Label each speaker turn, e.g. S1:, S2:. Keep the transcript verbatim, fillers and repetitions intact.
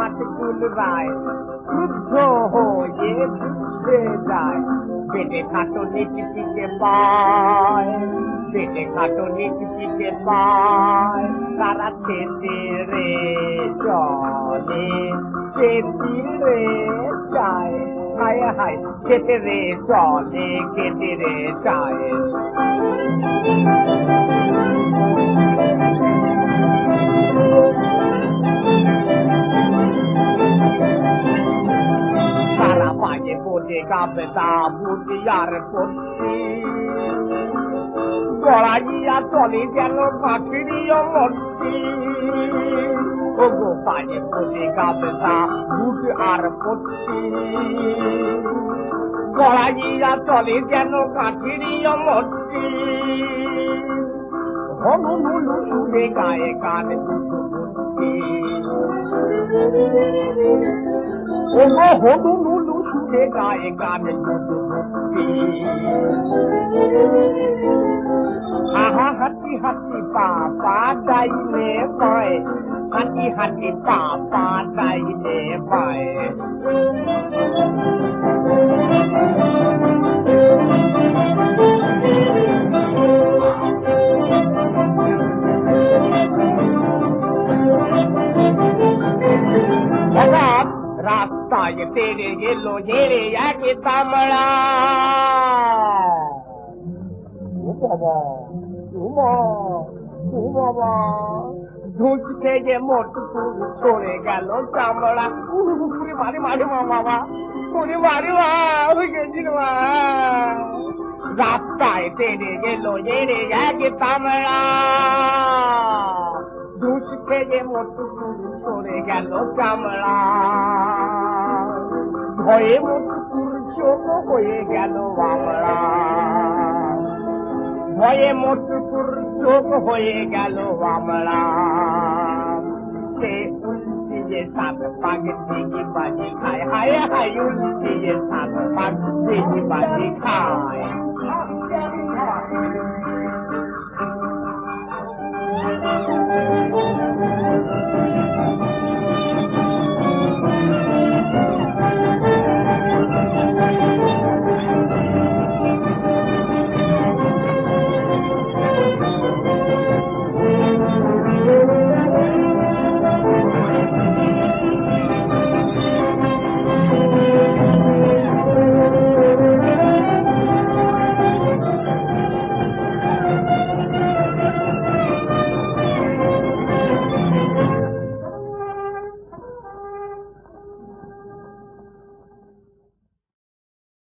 S1: পাটকুল রায় শুদ্ধ হয়ে বুঝতে যায় পেটে খাটো নিচে পিঠে পায় পেটে খাটো নিচে পিঠে পায় তারা খেতে রে চলে খেতে রে যায় হায় হায় খেতে রে চলে খেতে রে যায় তারা পায়ে পড়ে গাবতা বুঝিয়ার পড়ছি গড়াইয়া চলে যেন কাঠিরিও মরছি ও গো পায়ে পড়ে গাবতা বুঝ আর পড়ছি গড়াইয়া চলে যেন কাঠিরিও মরছি হনু নুলু সুরে গায়ে গান দুটো বুঝছি ও গো হনু নুলু সুরে গায়ে গান দুটো বুঝছি আহা হাতি হাতি পাপা ডাইনে পায় হাতি হাতি পাপা ডাইনে পায় রাস্তায় তেরে গেল হেরে এক তামড়া ও বাবা ও মা ও বাবা ধুঁচ থেকে মোটকু সরে গেল চামড়া উড়ে মারে মারে মা বাবা উড়ে মারে মা গেছিল মা রাস্তায় তেরে গেল হেরে এক তামড়া ধুঁচ থেকে মোটকু সরে গেল চামড়া ভয়ে মোটকুর চোখ হয়ে গেল আমরা ভয়ে মোটকুর চোখ হয়ে গেল আমরা সে উল্টিয়ে সাত পাক দিঘি বাজি খায় হায় হায় উল্টিয়ে সাত পাক দিঘি বাজি খায়